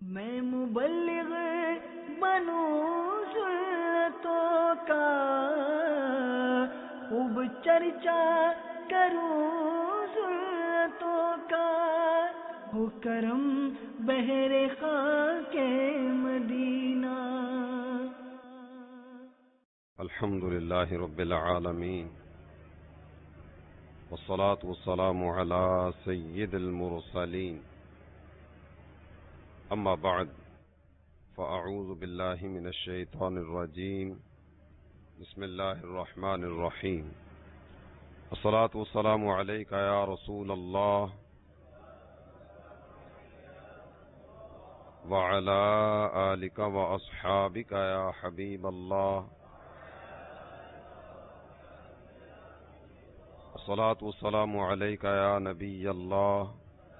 میں مبلغ بنوں سنتوں کا، خوب چرچا کروں سنتوں کا، ہو کرم بہر خاک مدینہ۔ الحمد للہ رب العالمین، والصلاة والسلام على سید المرسلین، اما بعد فاعوذ باللہ من الشیطان الرجیم، بسم اللہ الرحمن الرحیم۔ الصلاة والسلام علیک یا رسول اللہ وعلى آلک واصحابک یا حبیب اللہ۔ الصلاة والسلام علیک یا نبی اللہ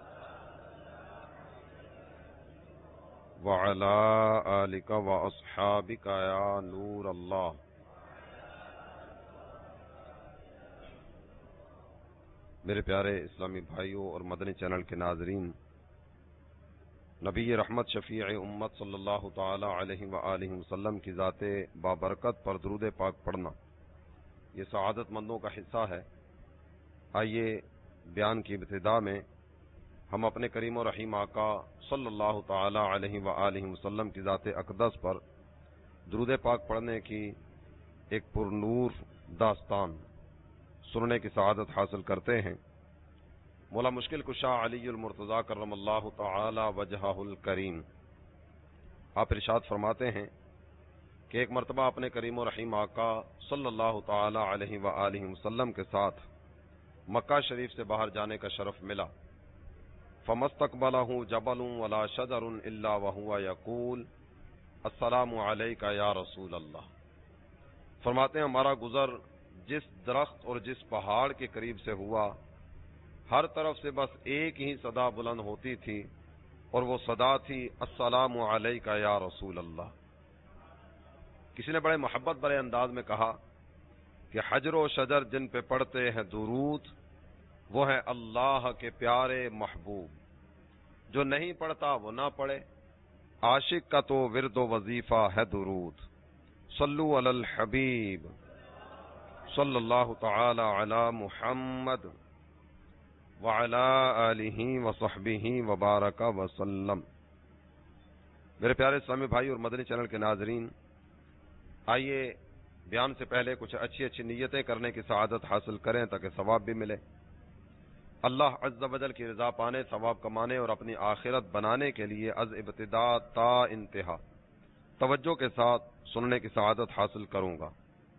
وعلی آلک واصحابک یا نور اللہ۔ میرے پیارے اسلامی بھائیوں اور مدنی چینل کے ناظرین، نبی رحمت شفیع امت صلی اللہ تعالی علیہ وآلہ وسلم کی ذات بابرکت پر درود پاک پڑھنا یہ سعادت مندوں کا حصہ ہے۔ آئیے بیان کی ابتدا میں ہم اپنے کریم و رحیم آقا صلی اللہ تعالی علیہ وآلہ وسلم کی ذات اقدس پر درود پاک پڑھنے کی ایک پر نور داستان سننے کی سعادت حاصل کرتے ہیں۔ مولا مشکل کشا علی المرتضیٰ کرم اللہ تعالی وجہہ الکریم آپ ارشاد فرماتے ہیں کہ ایک مرتبہ اپنے کریم و رحیم آقا صلی اللہ تعالی علیہ وآلہ وسلم کے ساتھ مکہ شریف سے باہر جانے کا شرف ملا۔ فَمَسْتَقْبَلَهُ جَبَلٌ وَلَا شَجَرٌ إِلَّا وَهُوَ يَقُولُ السلام علیکہ یا رسول اللہ۔ فرماتے ہیں ہمارا گزر جس درخت اور جس پہاڑ کے قریب سے ہوا، ہر طرف سے بس ایک ہی صدا بلند ہوتی تھی، اور وہ صدا تھی السلام علیکہ یا رسول اللہ۔ کسی نے بڑے محبت بڑے انداز میں کہا کہ حجر و شجر جن پہ پڑھتے ہیں درود وہ ہے اللہ کے پیارے محبوب، جو نہیں پڑھتا وہ نہ پڑھے، عاشق کا تو ورد و وظیفہ ہے درود۔ صلو علی الحبیب صلی اللہ تعالی علی محمد وعلی آلہ وصحبہ وبارک وسلم۔ میرے پیارے اسلامی بھائی اور مدنی چینل کے ناظرین، آئیے بیان سے پہلے کچھ اچھی اچھی نیتیں کرنے کی سعادت حاصل کریں تاکہ ثواب بھی ملے۔ اللہ عز و جل کی رضا پانے، ثواب کمانے اور اپنی آخرت بنانے کے لیے از ابتدا تا انتہا توجہ کے ساتھ سننے کی سعادت حاصل کروں گا۔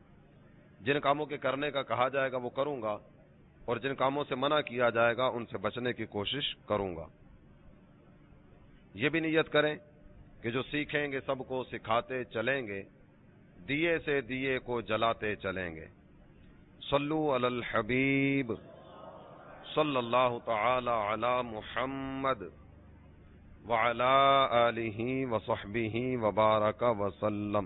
جن کاموں کے کرنے کا کہا جائے گا وہ کروں گا، اور جن کاموں سے منع کیا جائے گا ان سے بچنے کی کوشش کروں گا۔ یہ بھی نیت کریں کہ جو سیکھیں گے سب کو سکھاتے چلیں گے، دیے سے دیے کو جلاتے چلیں گے۔ صلو علی الحبیب صلی اللہ تعالی علی محمد وعلی آلہ وصحبہ وبارک وسلم۔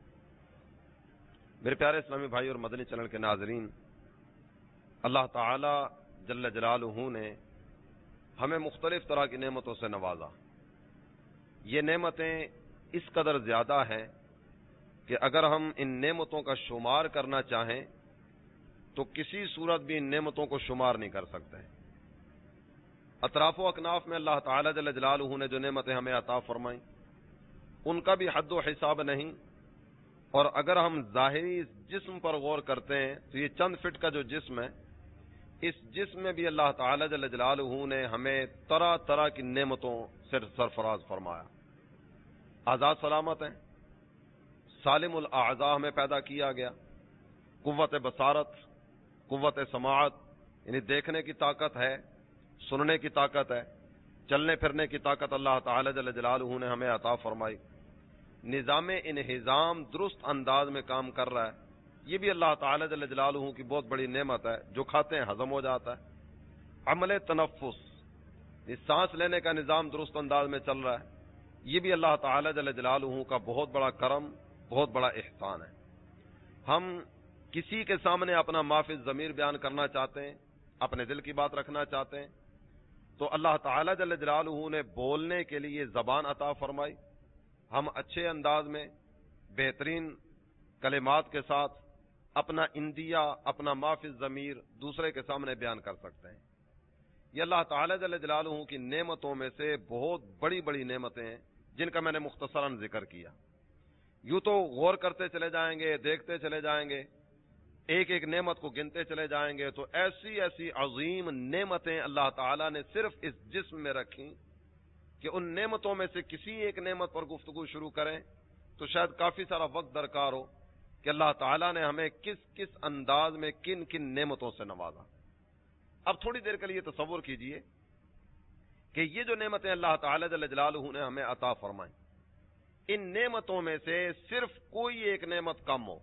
میرے پیارے اسلامی بھائی اور مدنی چینل کے ناظرین، اللہ تعالی جل جلالہ نے ہمیں مختلف طرح کی نعمتوں سے نوازا۔ یہ نعمتیں اس قدر زیادہ ہیں کہ اگر ہم ان نعمتوں کا شمار کرنا چاہیں تو کسی صورت بھی ان نعمتوں کو شمار نہیں کر سکتے۔ اطراف و اکناف میں اللہ تعالی جل جلالہ نے جو نعمتیں ہمیں عطا فرمائیں ان کا بھی حد و حساب نہیں، اور اگر ہم ظاہری جسم پر غور کرتے ہیں تو یہ چند فٹ کا جو جسم ہے، اس جسم میں بھی اللہ تعالی جل جلالہ نے ہمیں طرح طرح کی نعمتوں سے سرفراز فرمایا۔ آزاد سلامت ہیں، سالم الاعضاء ہمیں پیدا کیا گیا، قوت بصارت، قوت سماعت یعنی دیکھنے کی طاقت ہے، سننے کی طاقت ہے، چلنے پھرنے کی طاقت اللہ تعالی جل جلالہ نے ہمیں عطا فرمائی۔ نظام انہضام درست انداز میں کام کر رہا ہے، یہ بھی اللہ تعالی جل جلالہ کی بہت بڑی نعمت ہے، جو کھاتے ہیں ہضم ہو جاتا ہے۔ عمل تنفس، یہ سانس لینے کا نظام درست انداز میں چل رہا ہے، یہ بھی اللہ تعالی جل جلالہ کا بہت بڑا کرم، بہت بڑا احسان ہے۔ ہم کسی کے سامنے اپنا ما فی الضمیر بیان کرنا چاہتے ہیں، اپنے دل کی بات رکھنا چاہتے ہیں تو اللہ تعالی جل جلالہ نے بولنے کے لیے زبان عطا فرمائی، ہم اچھے انداز میں بہترین کلمات کے ساتھ اپنا اندیہ، اپنا ما فی الضمیر دوسرے کے سامنے بیان کر سکتے ہیں۔ یہ اللہ تعالی جل جلالہ کی نعمتوں میں سے بہت بڑی بڑی نعمتیں ہیں جن کا میں نے مختصراً ذکر کیا۔ یوں تو غور کرتے چلے جائیں گے، دیکھتے چلے جائیں گے، ایک ایک نعمت کو گنتے چلے جائیں گے تو ایسی ایسی عظیم نعمتیں اللہ تعالیٰ نے صرف اس جسم میں رکھیں کہ ان نعمتوں میں سے کسی ایک نعمت پر گفتگو شروع کریں تو شاید کافی سارا وقت درکار ہو کہ اللہ تعالیٰ نے ہمیں کس کس انداز میں کن کن نعمتوں سے نوازا۔ اب تھوڑی دیر کے لیے تصور کیجئے کہ یہ جو نعمتیں اللہ تعالیٰ جل جلالہ نے ہمیں عطا فرمائیں، ان نعمتوں میں سے صرف کوئی ایک نعمت کم ہو،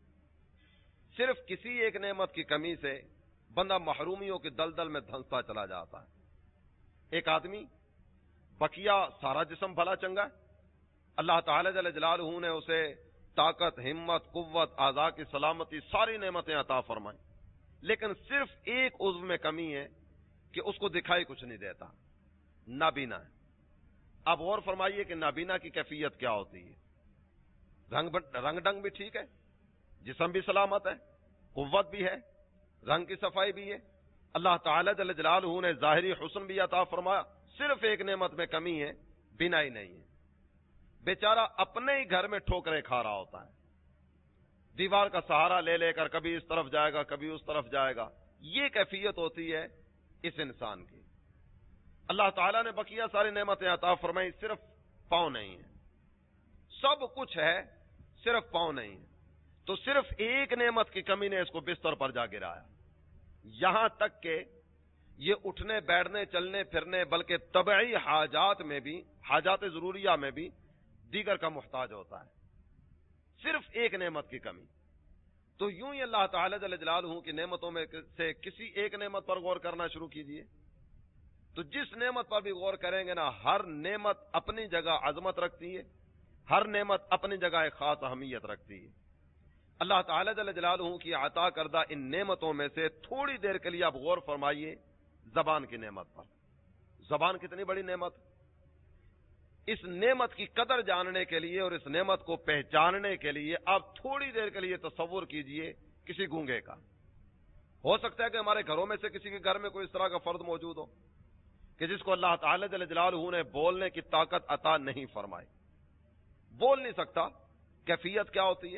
صرف کسی ایک نعمت کی کمی سے بندہ محرومیوں کے دلدل میں دھنستا چلا جاتا ہے۔ ایک آدمی بقیہ سارا جسم بھلا چنگا ہے، اللہ تعالی جل جلالہ نے اسے طاقت، ہمت، قوت، اعضاء کی سلامتی، ساری نعمتیں عطا فرمائیں، لیکن صرف ایک عضو میں کمی ہے کہ اس کو دکھائی کچھ نہیں دیتا، نابینا ہے۔ اب غور فرمائیے کہ نابینا کی کیفیت کیا ہوتی ہے؟ رنگ ڈنگ بھی ٹھیک ہے، جسم بھی سلامت ہے، قوت بھی ہے، رنگ کی صفائی بھی ہے، اللہ تعالی جل جلالہ نے ظاہری حسن بھی عطا فرمایا، صرف ایک نعمت میں کمی ہے، بینائی نہیں ہے۔ بیچارہ اپنے ہی گھر میں ٹھوکریں کھا رہا ہوتا ہے، دیوار کا سہارا لے لے کر کبھی اس طرف جائے گا کبھی اس طرف جائے گا، یہ کیفیت ہوتی ہے اس انسان کی۔ اللہ تعالیٰ نے بقیہ ساری نعمتیں عطا فرمائی، صرف پاؤں نہیں ہے، سب کچھ ہے صرف پاؤں نہیں ہے، تو صرف ایک نعمت کی کمی نے اس کو بستر پر جا گرایا، یہاں تک کہ یہ اٹھنے بیٹھنے چلنے پھرنے بلکہ طبعی حاجات میں بھی، حاجات ضروریہ میں بھی دیگر کا محتاج ہوتا ہے، صرف ایک نعمت کی کمی۔ تو یوں ہی اللہ تعالی جل جلالہ کی نعمتوں میں سے کسی ایک نعمت پر غور کرنا شروع کیجئے، تو جس نعمت پر بھی غور کریں گے نا، ہر نعمت اپنی جگہ عظمت رکھتی ہے، ہر نعمت اپنی جگہ ایک خاص اہمیت رکھتی ہے۔ اللہ تعالی جل جلالہ کی عطا کردہ ان نعمتوں میں سے تھوڑی دیر کے لیے آپ غور فرمائیے زبان کی نعمت پر۔ زبان کتنی بڑی نعمت! اس نعمت کی قدر جاننے کے لیے اور اس نعمت کو پہچاننے کے لیے آپ تھوڑی دیر کے لیے تصور کیجئے کسی گونگے کا۔ ہو سکتا ہے کہ ہمارے گھروں میں سے کسی کے گھر میں کوئی اس طرح کا فرد موجود ہو کہ جس کو اللہ تعالی جل جلالہ نے بولنے کی طاقت عطا نہیں فرمائی، بول نہیں سکتا۔ کیفیت کیا ہوتی ہے؟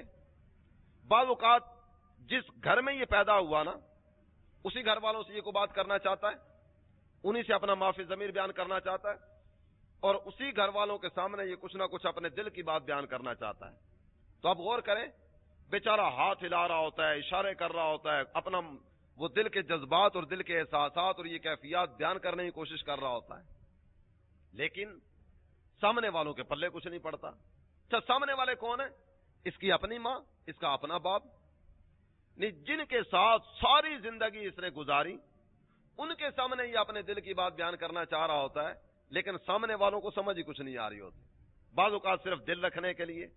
بعض اوقات جس گھر میں یہ پیدا ہوا نا، اسی گھر والوں سے یہ کوئی بات کرنا چاہتا ہے، انہی سے اپنا ما فی الضمیر بیان کرنا چاہتا ہے، اور اسی گھر والوں کے سامنے یہ کچھ نہ کچھ اپنے دل کی بات بیان کرنا چاہتا ہے۔ تو اب غور کریں، بیچارہ ہاتھ ہلا رہا ہوتا ہے، اشارے کر رہا ہوتا ہے، اپنا وہ دل کے جذبات اور دل کے احساسات اور یہ کیفیات بیان کرنے کی کوشش کر رہا ہوتا ہے، لیکن سامنے والوں کے پلے کچھ نہیں پڑتا۔ اچھا، سامنے والے کون ہیں؟ اس کی اپنی ماں، اس کا اپنا باپ، نہیں، جن کے ساتھ ساری زندگی اس نے گزاری، ان کے سامنے یہ اپنے دل کی بات بیان کرنا چاہ رہا ہوتا ہے، لیکن سامنے والوں کو سمجھ ہی کچھ نہیں آ رہی ہوتی۔ بعض اوقات صرف دل رکھنے کے لیے،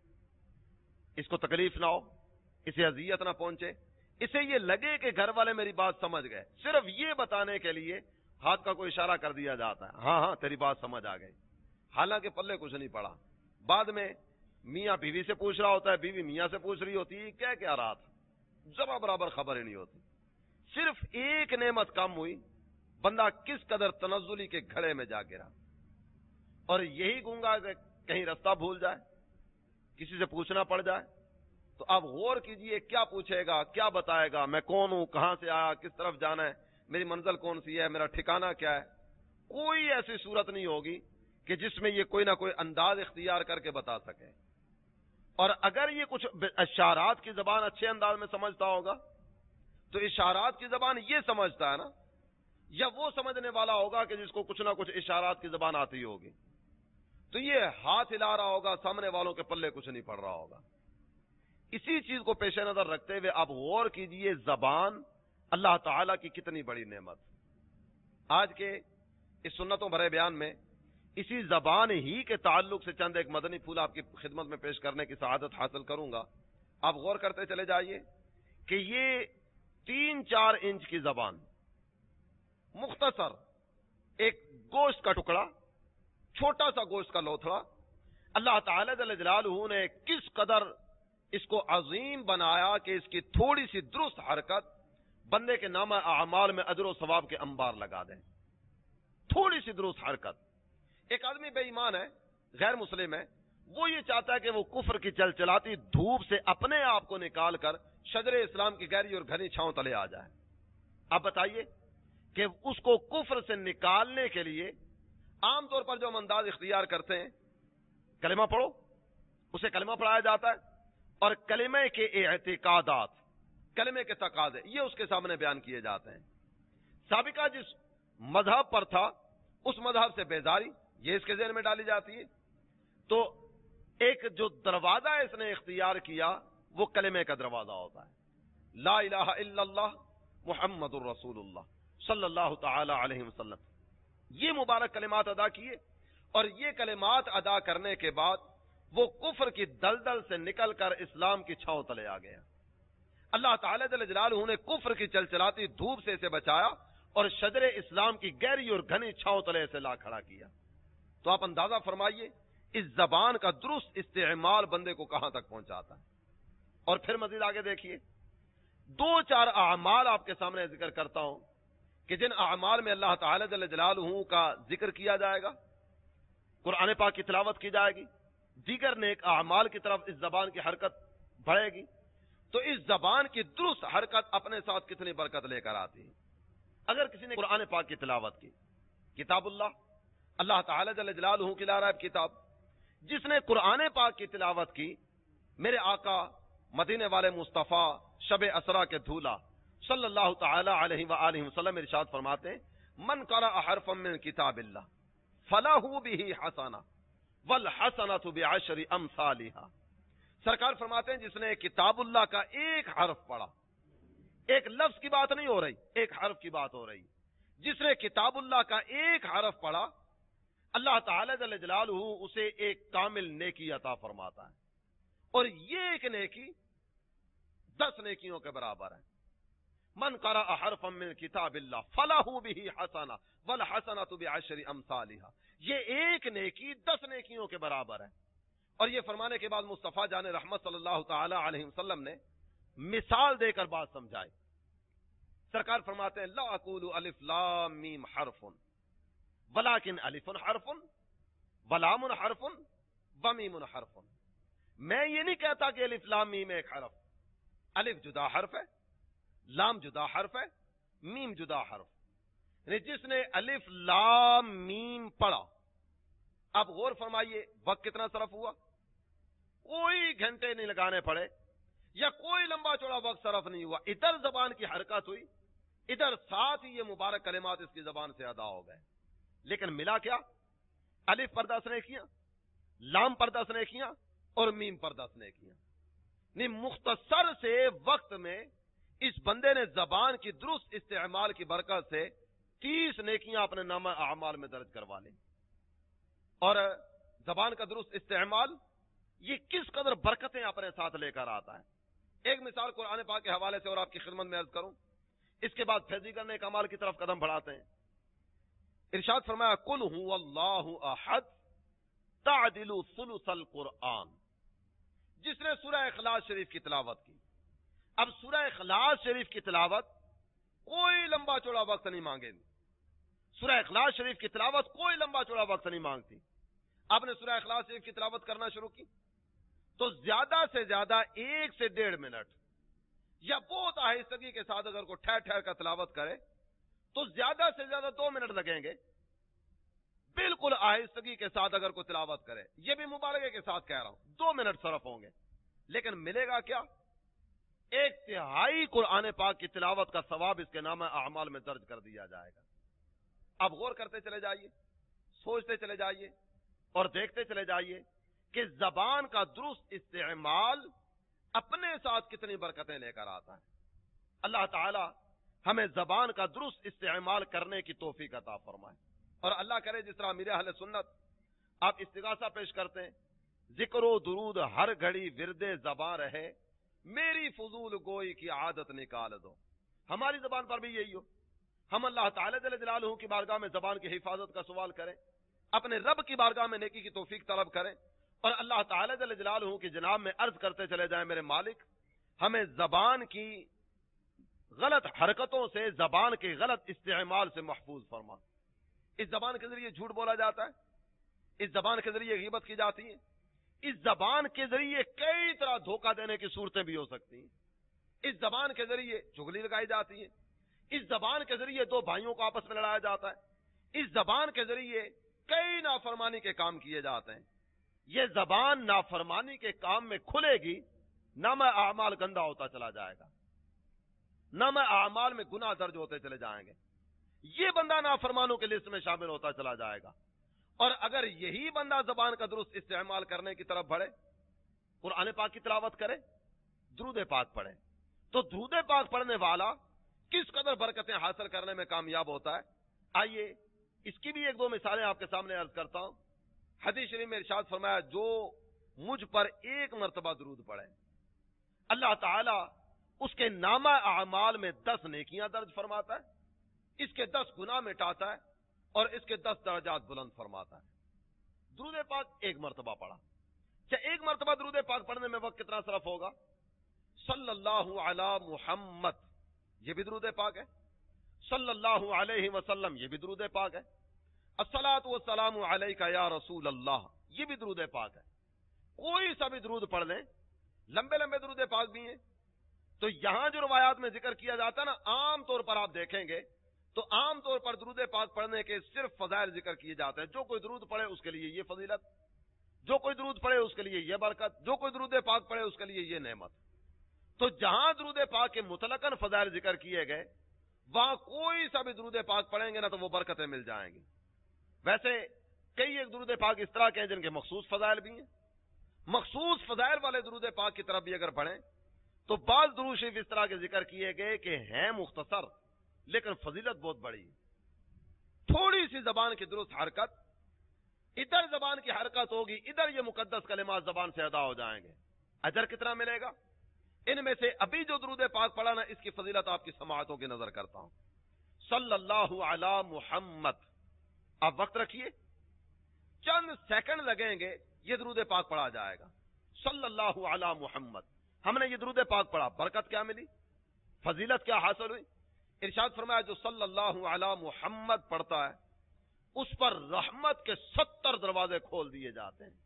اس کو تکلیف نہ ہو، اسے اذیت نہ پہنچے، اسے یہ لگے کہ گھر والے میری بات سمجھ گئے، صرف یہ بتانے کے لیے ہاتھ کا کوئی اشارہ کر دیا جاتا ہے، ہاں ہاں تیری بات سمجھ آ گئی، حالانکہ پلے کچھ نہیں پڑا۔ بعد میں میاں بیوی سے پوچھ رہا ہوتا ہے، بیوی میاں سے پوچھ رہی ہوتی ہے، کیا رہا تھا، ذرا برابر خبر ہی نہیں ہوتی۔ صرف ایک نعمت کم ہوئی، بندہ کس قدر تنزلی کے گھڑے میں جا گرا۔ اور یہی گونگا کہ کہیں رستہ بھول جائے، کسی سے پوچھنا پڑ جائے، تو اب غور کیجئے کیا پوچھے گا، کیا بتائے گا، میں کون ہوں، کہاں سے آیا، کس طرف جانا ہے، میری منزل کون سی ہے، میرا ٹھکانہ کیا ہے۔ کوئی ایسی صورت نہیں ہوگی کہ جس میں یہ کوئی نہ کوئی انداز اختیار کر کے بتا سکے۔ اور اگر یہ کچھ اشارات کی زبان اچھے انداز میں سمجھتا ہوگا تو اشارات کی زبان یہ سمجھتا ہے نا، یا وہ سمجھنے والا ہوگا کہ جس کو کچھ نہ کچھ اشارات کی زبان آتی ہوگی، تو یہ ہاتھ ہلا رہا ہوگا، سامنے والوں کے پلے کچھ نہیں پڑ رہا ہوگا۔ اسی چیز کو پیش نظر رکھتے ہوئے آپ غور کیجئے، زبان اللہ تعالیٰ کی کتنی بڑی نعمت۔ آج کے اس سنتوں بھرے بیان میں اسی زبان ہی کے تعلق سے چند ایک مدنی پھول آپ کی خدمت میں پیش کرنے کی سعادت حاصل کروں گا۔ آپ غور کرتے چلے جائیے کہ یہ 3-4 انچ کی زبان، مختصر ایک گوشت کا ٹکڑا، چھوٹا سا گوشت کا لوتھڑا، اللہ تعالی جل جلالہ نے کس قدر اس کو عظیم بنایا کہ اس کی تھوڑی سی درست حرکت بندے کے نامہ اعمال میں اجر و ثواب کے انبار لگا دیں. تھوڑی سی درست حرکت. ایک آدمی بے ایمان ہے، غیر مسلم ہے، وہ یہ چاہتا ہے کہ وہ کفر کی چلچلاتی دھوپ سے اپنے آپ کو نکال کر شجر اسلام کی گہری اور گھنی چھاؤں تلے آ جائے. اب بتائیے کہ اس کو کفر سے نکالنے کے لیے عام طور پر جو ہم انداز اختیار کرتے ہیں، کلمہ پڑھو، اسے کلمہ پڑھایا جاتا ہے اور کلمے کے اعتقادات، کلمے کے تقاضے یہ اس کے سامنے بیان کیے جاتے ہیں. سابقہ جس مذہب پر تھا اس مذہب سے بیزاری یہ اس کے ذہن میں ڈالی جاتی ہے. تو ایک جو دروازہ اس نے اختیار کیا وہ کلمے کا دروازہ ہوتا ہے، لا الہ الا اللہ محمد الرسول اللہ صلی اللہ تعالی علیہ وسلم. یہ مبارک کلمات ادا کیے اور یہ کلمات ادا کرنے کے بعد وہ کفر کی دلدل سے نکل کر اسلام کی چھاؤں تلے آ گیا. اللہ تعالی جل جلالہ نے کفر کی چلچلاتی دھوپ سے اسے بچایا اور شجر اسلام کی گہری اور گھنی چھاؤں تلے سے لا کھڑا کیا. تو آپ اندازہ فرمائیے اس زبان کا درست استعمال بندے کو کہاں تک پہنچاتا ہے. اور پھر مزید آگے دیکھیے، دو چار اعمال آپ کے سامنے ذکر کرتا ہوں کہ جن اعمال میں اللہ تعالی جل جلالہ کا ذکر کیا جائے گا، قرآن پاک کی تلاوت کی جائے گی، دیگر نیک اعمال کی طرف اس زبان کی حرکت بڑھے گی. تو اس زبان کی درست حرکت اپنے ساتھ کتنی برکت لے کر آتی ہے. اگر کسی نے قرآن پاک کی تلاوت کی، کتاب اللہ تعالی جل جلالہ کی لارب کتاب، جس نے قرآن پاک کی تلاوت کی، میرے آقا مدینے والے مصطفیٰ شب اسرا کے دھولا صلی اللہ تعالی علیہ وآلہ وسلم ارشاد فرماتے ہیں، من قرأ حرفا من کتاب اللہ فلہ بہ حسنہ والحسنۃ بعشر امثالھا. سرکار فرماتے ہیں جس نے کتاب اللہ کا ایک حرف پڑھا، ایک لفظ کی بات نہیں ہو رہی، ایک حرف کی بات ہو رہی، جس نے کتاب اللہ کا ایک حرف پڑھا اللہ تعالی جل جلالہ اسے ایک کامل نیکی عطا فرماتا ہے. اور یہ ایک نیکی 10 نیکیوں کے برابر ہے. من قرأ حرفا من کتاب اللہ فلہ بہ حسنہ والحسنۃ بعشر امثالھا. یہ ایک نیکی 10 نیکیوں کے برابر ہے. اور یہ فرمانے کے بعد مصطفیٰ جان رحمت صلی اللہ تعالی علیہ وسلم نے مثال دے کر بات سمجھائی. سرکار فرماتے ہیں لا اقول الف لام میم حرف ولکن الف حرف ولام حرف ومیم حرف. میں یہ نہیں کہتا کہ الف لام میم ایک حرف، الف جدا حرف ہے، لام جدا حرف ہے، میم جدا حرف. یعنی جس نے الف لام میم پڑھا، اب غور فرمائیے وقت کتنا صرف ہوا، کوئی گھنٹے نہیں لگانے پڑے یا کوئی لمبا چوڑا وقت صرف نہیں ہوا. ادھر زبان کی حرکت ہوئی، ادھر ساتھ ہی یہ مبارک کلمات اس کی زبان سے ادا ہو گئے. لیکن ملا کیا؟ الف پر 10 نیکیاں، لام پر 10 نیکیاں اور میم پر 10 نیکیاں. نہیں، مختصر سے وقت میں اس بندے نے زبان کی درست استعمال کی برکت سے 30 نیکیاں اپنے نامہ اعمال میں درج کروا لی. اور زبان کا درست استعمال یہ کس قدر برکتیں اپنے ساتھ لے کر آتا ہے. ایک مثال قرآن پاک کے حوالے سے اور آپ کی خدمت میں عرض کروں، اس کے بعد پھر دیگر نیک اعمال کی طرف قدم بڑھاتے ہیں. ارشاد فرمایا قل هو اللہ احد تعدل ثلث القرآن. جس نے سورہ اخلاص شریف کی تلاوت کی، اب سورہ اخلاص شریف کی تلاوت کوئی لمبا چوڑا وقت نہیں مانگے. سورہ اخلاص شریف کی تلاوت کوئی لمبا چوڑا وقت نہیں مانگتی. آپ نے سورہ اخلاص شریف کی تلاوت کرنا شروع کی تو زیادہ سے زیادہ 1 سے 1.5 منٹ یا بہت آہستگی کے ساتھ اگر کوئی ٹھہر ٹھہر کر تلاوت کرے تو زیادہ سے زیادہ 2 منٹ لگیں گے. بالکل آہستگی کے ساتھ اگر کوئی تلاوت کرے، یہ بھی مبالغے کے ساتھ کہہ رہا ہوں، 2 منٹ صرف ہوں گے. لیکن ملے گا کیا؟ 1/3 قرآن پاک کی تلاوت کا ثواب اس کے نامہ اعمال میں درج کر دیا جائے گا. اب غور کرتے چلے جائیے، سوچتے چلے جائیے اور دیکھتے چلے جائیے کہ زبان کا درست استعمال اپنے ساتھ کتنی برکتیں لے کر آتا ہے. اللہ تعالی ہمیں زبان کا درست استعمال کرنے کی توفیق عطا فرمائے. اور اللہ کرے جس طرح امیر اہل سنت آپ استغاثہ پیش کرتے ہیں، ذکر و درود ہر گھڑی ورد زبان رہے، میری فضول گوئی کی عادت نکال دو. ہماری زبان پر بھی یہی ہو، ہم اللہ تعالی جل جلالہ کی بارگاہ میں زبان کی حفاظت کا سوال کریں، اپنے رب کی بارگاہ میں نیکی کی توفیق طلب کریں، اور اللہ تعالی جل جلالہ کی جناب میں عرض کرتے چلے جائیں، میرے مالک ہمیں زبان کی غلط حرکتوں سے، زبان کے غلط استعمال سے محفوظ فرما۔ اس زبان کے ذریعے جھوٹ بولا جاتا ہے، اس زبان کے ذریعے غیبت کی جاتی ہے، اس زبان کے ذریعے کئی طرح دھوکہ دینے کی صورتیں بھی ہو سکتی ہیں، اس زبان کے ذریعے چغلی لگائی جاتی ہے، اس زبان کے ذریعے دو بھائیوں کو آپس میں لڑایا جاتا ہے، اس زبان کے ذریعے کئی نافرمانی کے کام کیے جاتے ہیں۔ یہ زبان نافرمانی کے کام میں کھلے گی، نام اعمال گندا ہوتا چلا جائے گا، نام اعمال میں گناہ درج ہوتے چلے جائیں گے، یہ بندہ نافرمانوں کے لسٹ میں شامل ہوتا چلا جائے گا۔ اور اگر یہی بندہ زبان کا درست استعمال کرنے کی طرف بڑھے، قرآن پاک کی تلاوت کرے، درود پاک پڑھے، تو درود پاک پڑھنے والا کس قدر برکتیں حاصل کرنے میں کامیاب ہوتا ہے۔ آئیے اس کی بھی ایک دو مثالیں آپ کے سامنے عرض کرتا ہوں۔ حدیث شریف میں ارشاد فرمایا، جو مجھ پر ایک مرتبہ درود پڑھے، اللہ تعالی اس کے نامہ اعمال میں 10 نیکیاں درج فرماتا ہے، اس کے 10 گناہ مٹاتا ہے، اور اس کے 10 درجات بلند فرماتا ہے۔ درود پاک ایک مرتبہ پڑھا، کیا ایک مرتبہ درود پاک پڑھنے میں وقت کتنا صرف ہوگا؟ صلی اللہ علی محمد، یہ بھی درود پاک ہے، صلی اللہ علیہ وسلم، یہ بھی درود پاک ہے، الصلاۃ والسلام علیک یا رسول اللہ، یہ بھی درود پاک ہے۔ کوئی سا بھی درود پڑھ لیں، لمبے لمبے درود پاک بھی ہیں، تو یہاں جو روایات میں ذکر کیا جاتا ہے نا، عام طور پر آپ دیکھیں گے تو عام طور پر درود پاک پڑھنے کے صرف فضائل ذکر کیے جاتے ہیں۔ جو کوئی درود پڑھے اس کے لیے یہ فضیلت، جو کوئی درود پڑھے اس کے لیے یہ برکت، جو کوئی درود پاک پڑھے اس کے لیے یہ نعمت۔ تو جہاں درود پاک کے مطلقاً فضائل ذکر کیے گئے، وہاں کوئی سا بھی درود پاک پڑھیں گے نا تو وہ برکتیں مل جائیں گی۔ ویسے کئی ایک درود پاک اس طرح کے ہیں جن کے مخصوص فضائل بھی ہیں، مخصوص فضائل والے درود پاک کی طرف بھی اگر بڑھیں تو بعض درود شریف اس طرح کے ذکر کیے گئے کہ ہیں مختصر لیکن فضیلت بہت بڑی ہے۔ تھوڑی سی زبان کی درست حرکت، ادھر زبان کی حرکت ہوگی، ادھر یہ مقدس کلمات زبان سے ادا ہو جائیں گے، اجر کتنا ملے گا؟ ان میں سے ابھی جو درود پاک پڑھا نا، اس کی فضیلت آپ کی سماعتوں کی نظر کرتا ہوں۔ صلی اللہ علی محمد، آپ وقت رکھیے، چند سیکنڈ لگیں گے، یہ درود پاک پڑھا جائے گا۔ صلی اللہ علی محمد، ہم نے یہ درود پاک پڑھا، برکت کیا ملی، فضیلت کیا حاصل ہوئی؟ ارشاد فرمایا، جو صلی اللہ علی محمد پڑھتا ہے اس پر رحمت کے 70 دروازے کھول دیے جاتے ہیں۔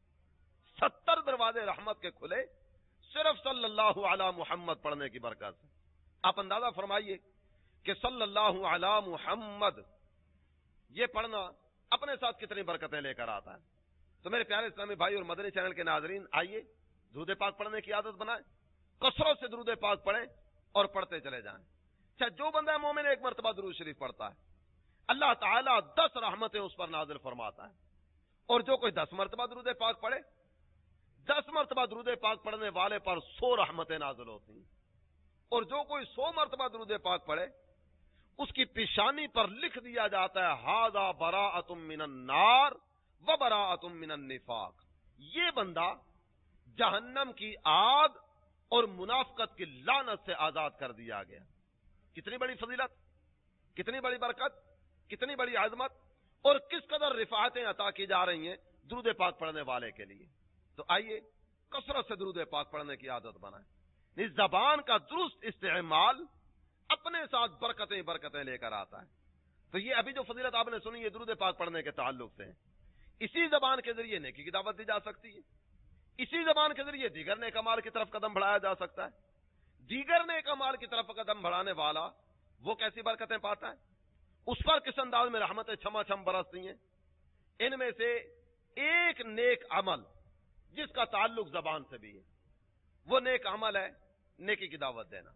70 دروازے رحمت کے کھلے صرف صلی اللہ علی محمد پڑھنے کی برکت سے۔ آپ اندازہ فرمائیے کہ صلی اللہ علی محمد یہ پڑھنا اپنے ساتھ کتنی برکتیں لے کر آتا ہے۔ تو میرے پیارے اسلامی بھائی اور مدنی چینل کے ناظرین، آئیے درود پاک پڑھنے کی عادت بنائیں، کثرت سے درود پاک پڑھیں اور پڑھتے چلے جائیں۔ اچھا، جو بندہ مومن ایک مرتبہ درود شریف پڑھتا ہے، اللہ تعالیٰ 10 رحمتیں اس پر نازل فرماتا ہے، اور جو کوئی 10 مرتبہ درود پاک پڑھے، 10 مرتبہ درود پاک پڑھنے والے پر 100 رحمتیں نازل ہوتی ہیں، اور جو کوئی 100 مرتبہ درود پاک پڑھے اس کی پیشانی پر لکھ دیا جاتا ہے، ھذا براءۃ من النار و براءۃ من النفاق، یہ بندہ جہنم کی آگ اور منافقت کی لعنت سے آزاد کر دیا گیا۔ کتنی بڑی فضیلت، کتنی بڑی برکت، کتنی بڑی عظمت، اور کس قدر رفاعتیں عطا کی جا رہی ہیں درود پاک پڑھنے والے کے لیے۔ تو آئیے کثرت سے درود پاک پڑھنے کی عادت بنائیں۔ اس زبان کا درست استعمال اپنے ساتھ برکتیں برکتیں لے کر آتا ہے۔ تو یہ ابھی جو فضیلت آپ نے سنی، یہ درود پاک پڑھنے کے تعلق سے ہے۔ اسی زبان کے ذریعے نیکی کی دعوت دی جا سکتی ہے، اسی زبان کے ذریعے دیگر نیک اعمال کی طرف قدم بڑھایا جا سکتا ہے۔ دیگر نیک اعمال کی طرف قدم بڑھانے والا وہ کیسی برکتیں پاتا ہے، اس پر کس انداز میں رحمتیں چھما چھم برستی ہیں۔ ان میں سے ایک نیک عمل جس کا تعلق زبان سے بھی ہے، وہ نیک عمل ہے نیکی کی دعوت دینا،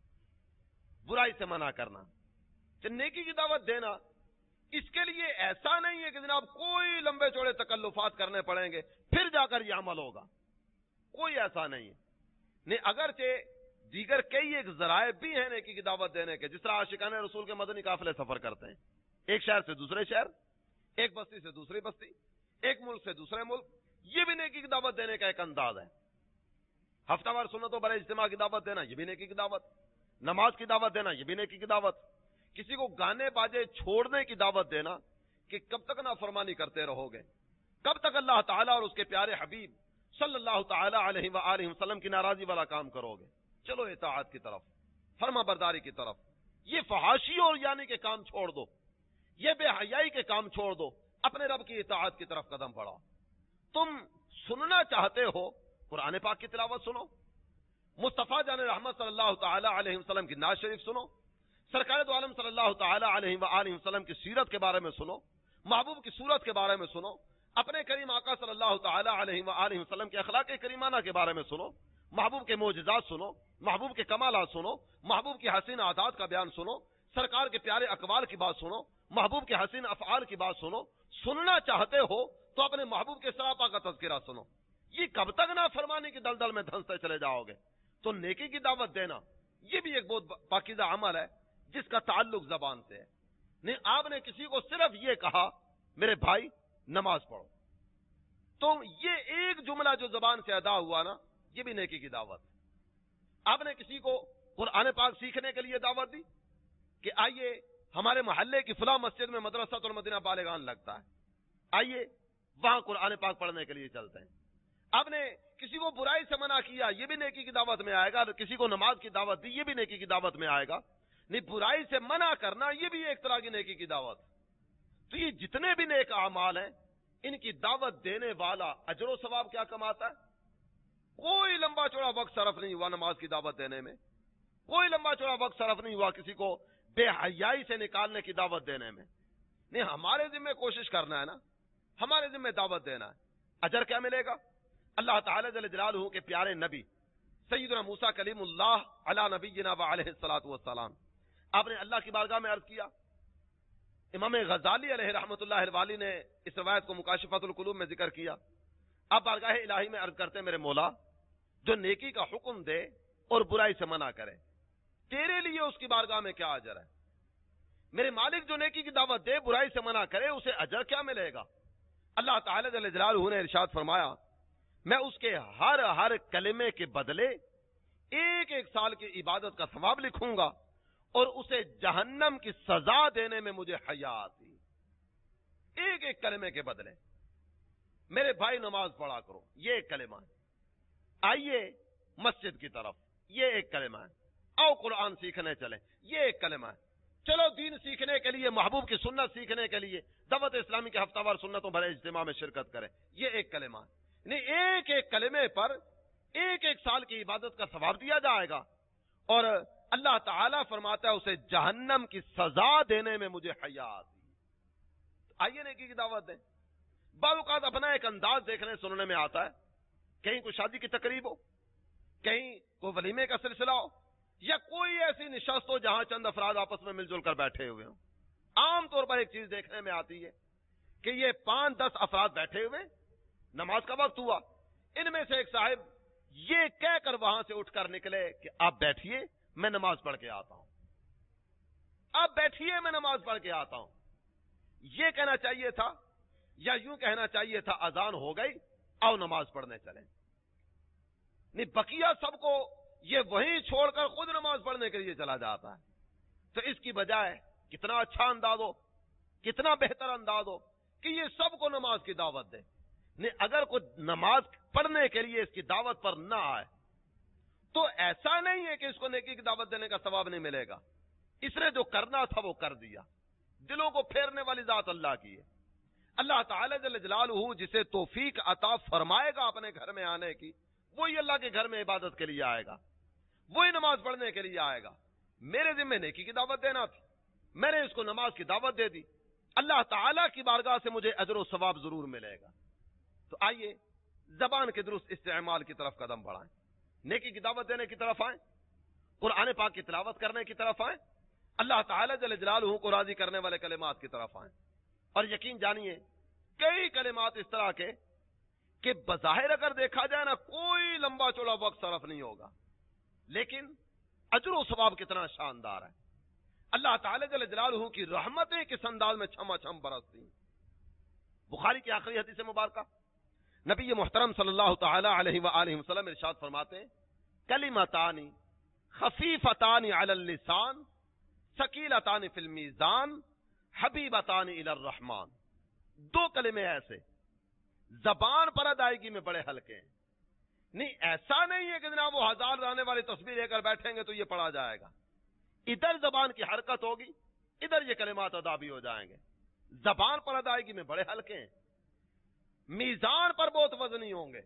برائی سے منع کرنا۔ نیکی کی دعوت دینا، اس کے لیے ایسا نہیں ہے کہ جناب کوئی لمبے چوڑے تکلفات کرنے پڑیں گے پھر جا کر یہ عمل ہوگا، کوئی ایسا نہیں ہے۔ نہیں، اگرچہ دیگر کئی ایک ذرائع بھی ہیں نیکی کی دعوت دینے کے، جس طرح عاشقان رسول کے مدنی قافلے سفر کرتے ہیں، ایک شہر سے دوسرے شہر، ایک بستی سے دوسری بستی، ایک ملک سے دوسرے ملک، یہ بھی نیکی کی دعوت دینے کا ایک انداز ہے۔ ہفتہ وار سنتوں پر اجتماع کی دعوت دینا، یہ بھی نیکی کی دعوت۔ نماز کی دعوت دینا، یہ بھی نیکی کی دعوت۔ کسی کو گانے باجے چھوڑنے کی دعوت دینا کہ کب تک نافرمانی کرتے رہو گے، کب تک اللہ تعالیٰ اور اس کے پیارے حبیب صلی اللہ تعالیٰ علیہ وآلہ وسلم کی ناراضی والا کام کرو گے؟ چلو اطاعت کی طرف، فرما برداری کی طرف، یہ فحاشی اور یعنی کے کام چھوڑ دو، یہ بے حیائی کے کام چھوڑ دو، اپنے رب کی اطاعت کی طرف قدم بڑھاؤ۔ تم سننا چاہتے ہو قرآن پاک کی تلاوت سنو، مصطفیٰ جان رحمت صلی اللہ تعالیٰ علیہ وسلم کی نعت شریف سنو، سرکار دو عالم صلی اللہ تعالیٰ علیہ وآلہ وسلم کی سیرت کے بارے میں سنو، محبوب کی صورت کے بارے میں سنو، اپنے کریم آقا صلی اللہ تعالیٰ علیہ وآلہ وسلم کے اخلاق کریمانہ کے بارے میں سنو، محبوب کے معجزات سنو، محبوب کے کمالات سنو، محبوب کی حسین عادات کا بیان سنو، سرکار کے پیارے اقوال کی بات سنو، محبوب کے حسین افعال کی بات سنو۔ سننا چاہتے ہو تو اپنے محبوب کے سراپا کا تذکرہ سنو۔ یہ کب تک نافرمانی کی دلدل میں دھنستے چلے جاؤ گے؟ تو نیکی کی دعوت دینا یہ بھی ایک بہت پاکیزہ عمل ہے جس کا تعلق زبان سے ہے۔ نہیں، آپ نے کسی کو صرف یہ کہا میرے بھائی نماز پڑھو، تو یہ ایک جملہ جو زبان سے ادا ہوا نا، یہ بھی نیکی کی دعوت ہے۔ آپ نے کسی کو قرآن پاک سیکھنے کے لیے دعوت دی کہ آئیے ہمارے محلے کی فلاں مسجد میں مدرسۃ المدینہ بالغان لگتا ہے، آئیے وہاں قرآن پاک پڑھنے کے لیے چلتے ہیں۔ آپ نے کسی کو برائی سے منع کیا، یہ بھی نیکی کی دعوت میں آئے گا۔ کسی کو نماز کی دعوت دی، یہ بھی نیکی کی دعوت میں آئے گا۔ نہیں، برائی سے منع کرنا یہ بھی ایک طرح کی نیکی کی دعوت۔ تو یہ جتنے بھی نیک اعمال ہیں، ان کی دعوت دینے والا اجر و ثواب کیا کماتا ہے؟ کوئی لمبا چوڑا وقت صرف نہیں ہوا نماز کی دعوت دینے میں، کوئی لمبا چوڑا وقت صرف نہیں ہوا کسی کو بے حیائی سے نکالنے کی دعوت دینے میں۔ نہیں، ہمارے ذمہ کوشش کرنا ہے نا، ہمارے ذمہ دعوت دینا ہے۔ اجر کیا ملے گا؟ اللہ تعالیٰ جل جلالہ کے پیارے نبی سیدنا موسیٰ کلیم اللہ علی نبینا وعلیہ الصلوۃ والسلام، آپ نے اللہ کی بارگاہ میں عرض کیا۔ امام غزالی علیہ رحمۃ اللہ الوالی نے اس روایت کو مکاشفۃ القلوب میں ذکر کیا۔ آپ بارگاہ الہی میں عرض کرتے ہیں میرے مولا، جو نیکی کا حکم دے اور برائی سے منع کرے، تیرے لیے اس کی بارگاہ میں کیا اجر ہے؟ میرے مالک جو نیکی کی دعوت دے، برائی سے منع کرے، اسے اجر کیا ملے گا؟ اللہ تعالیٰ جل جلالہ نے ارشاد فرمایا، میں اس کے ہر کلمے کے بدلے ایک ایک سال کی عبادت کا ثواب لکھوں گا اور اسے جہنم کی سزا دینے میں مجھے حیا آتی۔ ایک ایک کلمے کے بدلے۔ میرے بھائی نماز پڑھا کرو، یہ ایک کلمہ ہے۔ آئیے مسجد کی طرف، یہ ایک کلمہ ہے۔ آؤ قرآن سیکھنے چلیں، یہ ایک کلمہ ہے۔ چلو دین سیکھنے کے لیے، محبوب کی سنت سیکھنے کے لیے دعوت اسلامی کے ہفتہ وار سنتوں بھرے اجتماع میں شرکت کریں، یہ ایک کلمہ ہے۔ نہیں، ایک ایک کلمے پر ایک ایک سال کی عبادت کا ثواب دیا جائے گا اور اللہ تعالیٰ فرماتا ہے اسے جہنم کی سزا دینے میں مجھے حیا آتی۔ آئیے نیکی کی دعوت دیں۔ بعض اوقات اپنا ایک انداز دیکھنے سننے میں آتا ہے، کہیں کوئی شادی کی تقریب ہو، کہیں کوئی ولیمے کا سلسلہ ہو، یا کوئی ایسی نشست ہو جہاں چند افراد آپس میں مل جل کر بیٹھے ہوئے ہوں۔ عام طور پر ایک چیز دیکھنے میں آتی ہے کہ یہ 5-10 افراد بیٹھے ہوئے، نماز کا وقت ہوا، ان میں سے ایک صاحب یہ کہہ کر وہاں سے اٹھ کر نکلے کہ آپ بیٹھیے میں نماز پڑھ کے آتا ہوں، آپ بیٹھیے میں نماز پڑھ کے آتا ہوں۔ یہ کہنا چاہیے تھا یا یوں کہنا چاہیے تھا اذان ہو گئی آؤ نماز پڑھنے چلیں؟ نہیں، بقیہ سب کو یہ وہیں چھوڑ کر خود نماز پڑھنے کے لیے چلا جاتا ہے۔ تو اس کی بجائے کتنا اچھا انداز ہو، کتنا بہتر انداز ہو کہ یہ سب کو نماز کی دعوت دے۔ نہیں، اگر کوئی نماز پڑھنے کے لیے اس کی دعوت پر نہ آئے تو ایسا نہیں ہے کہ اس کو نیکی کی دعوت دینے کا ثواب نہیں ملے گا، اس نے جو کرنا تھا وہ کر دیا۔ دلوں کو پھیرنے والی ذات اللہ کی ہے۔ اللہ تعالیٰ جل جلالہ جسے توفیق عطا فرمائے گا اپنے گھر میں آنے کی، وہی اللہ کے گھر میں عبادت کے لیے آئے گا، وہی نماز پڑھنے کے لیے آئے گا۔ میرے ذمہ نیکی کی دعوت دینا تھی، میں نے اس کو نماز کی دعوت دے دی، اللہ تعالیٰ کی بارگاہ سے مجھے اجر و ثواب ضرور ملے گا۔ تو آئیے زبان کے درست استعمال کی طرف قدم بڑھائیں، نیکی کی دعوت دینے کی طرف آئیں، قرآن پاک کی تلاوت کرنے کی طرف آئیں، اللہ تعالیٰ جل جلالہ کو راضی کرنے والے کلمات کی طرف آئیں۔ اور یقین جانیے کئی کلمات اس طرح کے کہ بظاہر اگر دیکھا جائے نا کوئی لمبا چوڑا وقت صرف نہیں ہوگا، لیکن اجر و ثواب کتنا شاندار ہے۔ اللہ تعالیٰ جل جلالہ کی رحمتیں کس انداز میں چھما چھم برستی۔ بخاری کی آخری حدیث مبارکہ نبی محترم صلی اللہ تعالی علیہ وآلہ وسلم ارشاد فرماتے ہیں، کلمتان خفیفتان علی اللسان सकीलतान फिल मीज़ान हबीबतान इलर रहमान। दो कलमे ऐसे जबान पर अदायगी में बड़े हल्के हैं। नहीं, ऐसा नहीं है कि जनाब वो 1000 आने वाली तस्बीह लेकर बैठेंगे तो ये पढ़ा जाएगा। इधर जबान की हरकत होगी, इधर ये कलिमात अदा भी हो जाएंगे। जबान पर अदायगी में बड़े हल्के हैं, मीजान पर बहुत वजनी होंगे।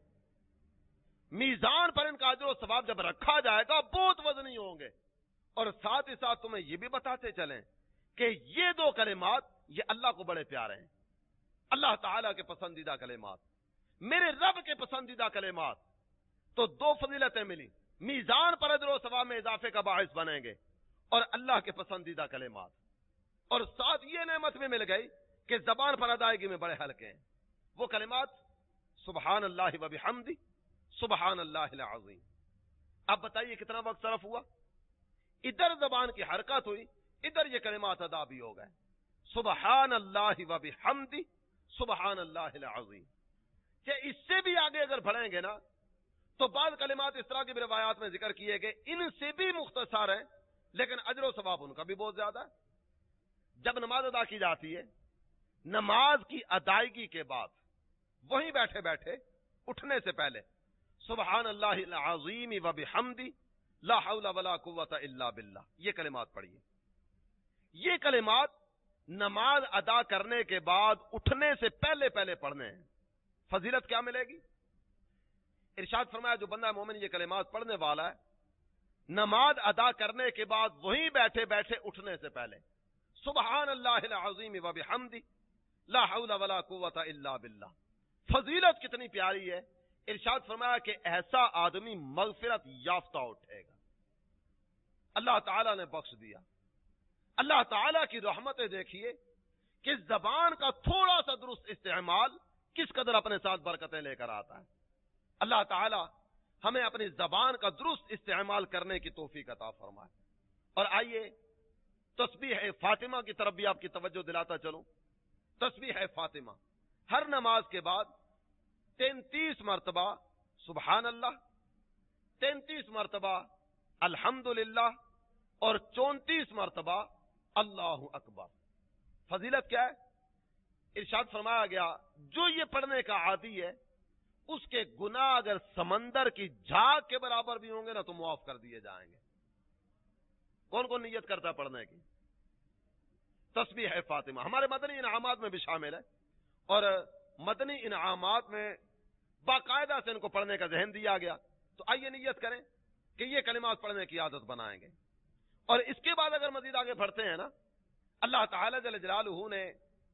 मीजान पर इनका अजर और सवाब जब रखा जाएगा बहुत वजनी होंगे। और साथ ही साथ तुम्हें ये भी बताते चलें कि ये दो कलिमात ये अल्लाह को बड़े प्यारे हैं, अल्लाह ताला के पसंदीदा कलिमात, मेरे रब के पसंदीदा कलिमात। तो दो फजीलतें मिली, मीजान पर अजर और सवाब में इजाफे का बाइस बनेंगे और अल्लाह के पसंदीदा कलिमात। और साथ ये नेमत भी मिल गई कि जबान पर अदायगी में बड़े हल्के हैं। वो कलिमात सुबहान अल्लाह व बिहम्दी सुबहान अल्लाहिल अज़ीम। अब बताइए कितना वक्त सरफ हुआ, इधर जबान की हरकत हुई, इधर ये कलिमात अदा भी हो गए। सुबहान अल्लाह व बिहम्दी सुबहान अल्लाहिल अज़ीम। कि इससे भी आगे अगर बढ़ेंगे ना तो बाद कलिमात इस तरह की रिवायात में जिक्र किए गए, इनसे भी मुख्तसर है लेकिन अजर और सवाब उनका भी बहुत ज्यादा है। जब नमाज अदा की जाती है, नमाज की अदायगी के बाद वहीं बैठे बैठे उठने से पहले सुबहान अल्लाहिल अज़ीम व बिहम्दी ला हौला वला कुव्वता इल्ला बिल्लाह, ये कलिमात पढ़िए। ये कलिमात नमाज अदा करने के बाद उठने से पहले पहले पढ़ने हैं। फजीलत क्या मिलेगी? इरशाद फरमाया जो बंदा मोमिन ये कलिमात पढ़ने वाला है, नमाज अदा करने के बाद वहीं बैठे बैठे उठने से पहले सुबहान अल्लाहिल अज़ीम व बिहम्दी ला हौला वला कुव्वता इल्ला बिल्लाह। फजीलत कितनी प्यारी है। इरशाद फरमाया कि ऐसा आदमी मगफिरत याफ्ता उठेगा, अल्लाह ताला ने बख्श दिया। अल्लाह ताला की रहमतें देखिए कि जबान का थोड़ा सा दुरुस्त इस्तेमाल किस कदर अपने साथ बरकतें लेकर आता है। अल्लाह ताला हमें अपनी जबान का दुरुस्त इस्तेमाल करने की तौफीक अता फरमाए। और आइए तस्बीह फातिमा की तरफ भी आपकी तवज्जो दिलाता चलूं। तस्बीह फातिमा हर नमाज के बाद 33 मरतबा सुबहान अल्लाह, 33 मरतबा अल्हम्दुलिल्लाह और 34 मरतबा अल्लाहु अकबर। फजीलत क्या है? इरशाद फरमाया गया जो ये पढ़ने का आदी है उसके गुनाह अगर समंदर की झाग के बराबर भी होंगे ना तो मुआफ कर दिए जाएंगे। कौन कौन नियत करता है पढ़ने की? तस्बीह है फातिमा हमारे मदनी इनामात में भी शामिल है और मदनी इनामात में बाकायदा से इनको पढ़ने का जहन दिया गया। तो आइए नियत करें कि ये कलिमात पढ़ने की आदत बनाएंगे। और इसके बाद अगर मजीद आगे बढ़ते हैं ना, अल्लाह ताला जल्ल जलालुहू ने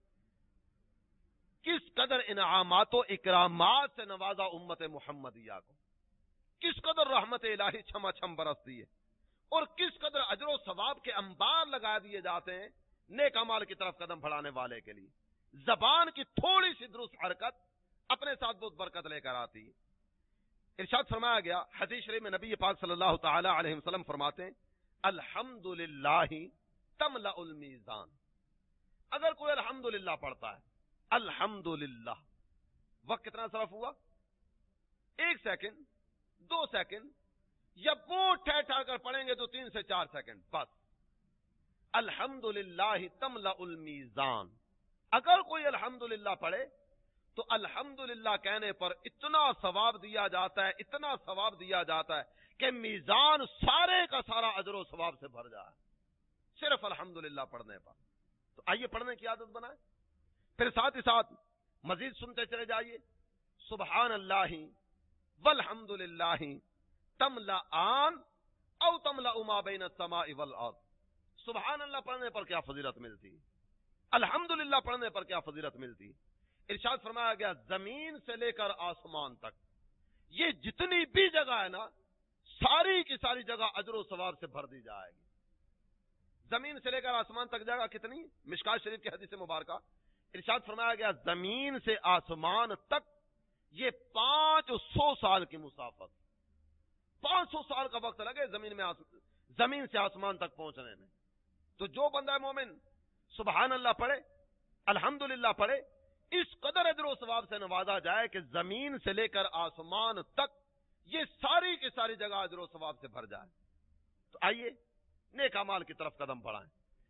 किस कदर इनामात व इकरामात से नवाजा उम्मत मुहम्मदिया को, किस कदर रहमत इलाही छमा छम बरस दी है और किस कदर अजर व सवाब के अंबार लगा दिए जाते हैं नेक अमाल की तरफ कदम बढ़ाने वाले के लिए। जबान की थोड़ी सी दुरुस्त हरकत अपने साथ बहुत बरकत लेकर आती है। इरशाद फरमाया गया हदीस शरीफ में नबी पाक सल्लल्लाहु तआला अलैहि वसल्लम फरमाते हैं अल्हम्दुलिल्लाहि तमलउल मीज़ान। अगर कोई अल्हम्दुलिल्लाह पढ़ता है, अल्हम्दुलिल्लाह, वक्त कितना सरफ हुआ? 1 सेकंड, 2 सेकंड, या बहुत ठहर कर पढ़ेंगे तो 3 से 4 सेकंड बस। अल्हम्दुलिल्लाहि तमलउल मीज़ान। अगर कोई अल्हम्दुलिल्लाह पढ़े तो अल्हम्दुलिल्लाह कहने पर इतना सवाब दिया जाता है, इतना सवाब दिया जाता है कि मीज़ान सारे का सारा अजर व सवाब से भर जाए सिर्फ अल्हम्दुलिल्लाह पढ़ने पर। तो आइए पढ़ने की आदत बनाए। फिर साथ ही साथ मजीद सुनते चले जाइए सुबहान अल्लाहि वल्हम्दुलिल्लाहि तमलआन औ तमलउ मा बैन अस्समाइ वल अर्द। सुबहान अल्लाह पढ़ने पर क्या फजीलत मिलती है, अल्हम्दुलिल्लाह पढ़ने पर क्या फजीलत मिलती है। इरशाद फरमाया गया जमीन से लेकर आसमान तक ये जितनी भी जगह है ना, सारी की सारी जगह अजर व सवाब से भर दी जाएगी। जमीन से लेकर आसमान तक जगह कितनी? मिशकात शरीफ की हदीस मुबारका इरशाद फरमाया गया जमीन से आसमान तक ये 500 साल की मुसाफत, 500 साल का वक्त लगे जमीन से आसमान तक पहुंचने में। तो जो बंदा मोमिन सुबहान अल्लाह पढ़े, अल्हम्दुलिल्लाह पढ़े, इस कदर अजर व सवाब से नवाजा जाए कि जमीन से लेकर आसमान तक ये सारी की सारी जगह अजर व सवाब से भर जाए। तो आइए नेक अमाल की तरफ कदम बढ़ाएं।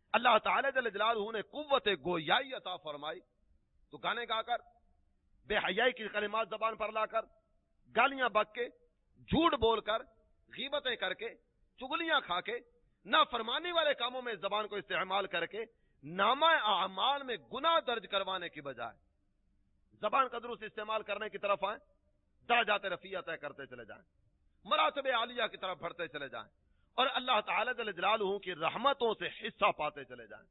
اللہ تعالی جل جلالہ نے قوت گویائی عطا فرمائی تو گانے گا کر، بے حیائی کی کلمات زبان پر لا کر، گالیاں بک کے، جھوٹ بول کر، غیبتیں کر کے، چگلیاں کھا کے، نافرمانی والے کاموں میں زبان کو استعمال کر کے نامہ اعمال میں گناہ درج کروانے کی بجائے زبان کا درست استعمال کرنے کی طرف آئیں، درجات رفیع طے کرتے چلے جائیں، مراتب عالیہ کی طرف بڑھتے چلے جائیں اور اللہ تعالی جل جلالہ کی رحمتوں سے حصہ پاتے چلے جائیں۔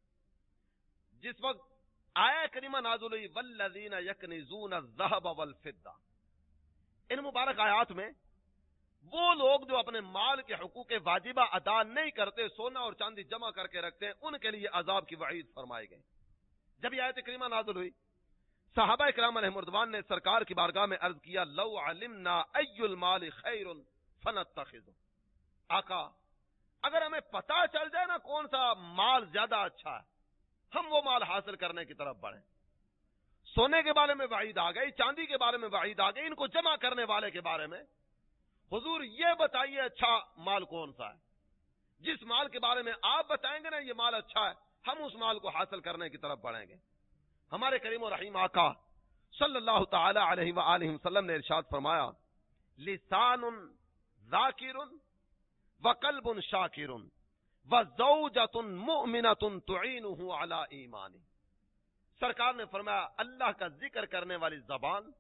جس وقت آیہ کریمہ نازل ہوئی والذین یکنزون الذھب والفضہ، ان مبارک آیات میں وہ لوگ جو اپنے مال کے حقوق واجبہ ادا نہیں کرتے، سونا اور چاندی جمع کر کے رکھتے ہیں، ان کے لیے عذاب کی وعید فرمائی گئی۔ جب یہ آیت کریمہ نازل ہوئی، صحابہ اکرام علیہم رضوان نے سرکار کی بارگاہ میں عرض کیا لو علمنا ای المال خیر فنتخذ، آقا اگر ہمیں پتا چل جائے نا کون سا مال زیادہ اچھا ہے، ہم وہ مال حاصل کرنے کی طرف بڑھیں۔ سونے کے بارے میں وعید آ گئی، چاندی کے بارے میں وعید آ گئی، ان کو جمع کرنے والے کے بارے میں حضور یہ بتائیے اچھا مال کون سا ہے؟ جس مال کے بارے میں آپ بتائیں گے نا یہ مال اچھا ہے، ہم اس مال کو حاصل کرنے کی طرف بڑھیں گے۔ ہمارے کریم و رحیم آقا صلی اللہ تعالی علیہ وآلہ وسلم نے ارشاد فرمایا لسان ذاکر وقلب شاکر وزوجۃ مؤمنۃ تعینہ علی ایمانہ۔ سرکار نے فرمایا اللہ کا ذکر کرنے والی زبان،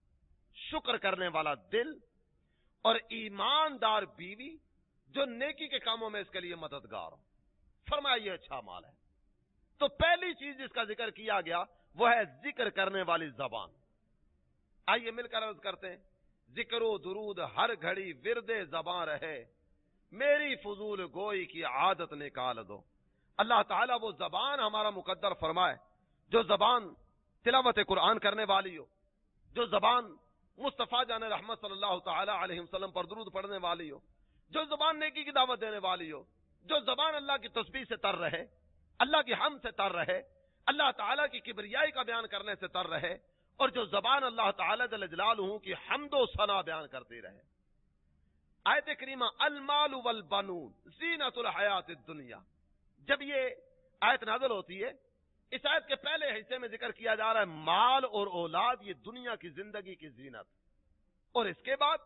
شکر کرنے والا دل اور ایماندار بیوی جو نیکی کے کاموں میں اس کے لیے مددگار ہو، فرمایا یہ اچھا مال ہے۔ تو پہلی چیز جس کا ذکر کیا گیا وہ ہے ذکر کرنے والی زبان۔ آئیے مل کر عرض کرتے ہیں ذکر و درود ہر گھڑی ورد زبان رہے، میری فضول گوئی کی عادت نکال دو۔ اللہ تعالیٰ وہ زبان ہمارا مقدر فرمائے جو زبان تلاوت قرآن کرنے والی ہو، جو زبان مصطفیٰ جان رحمت صلی اللہ تعالی علیہ وسلم پر درود پڑھنے والی ہو، جو زبان نیکی کی دعوت دینے والی ہو، جو زبان اللہ کی تسبیح سے تر رہے، اللہ کی حمد سے تر رہے، اللہ تعالیٰ کی کبریائی کا بیان کرنے سے تر رہے، اور جو زبان اللہ تعالیٰ جل جلالہ کی حمد و ثنا بیان کرتی رہے۔ آیت کریمہ المال والبنون زینت الحیات الدنیا، جب یہ آیت نازل ہوتی ہے اس آیت کے پہلے حصے میں ذکر کیا جا رہا ہے مال اور اولاد یہ دنیا کی زندگی کی زینت، اور اس کے بعد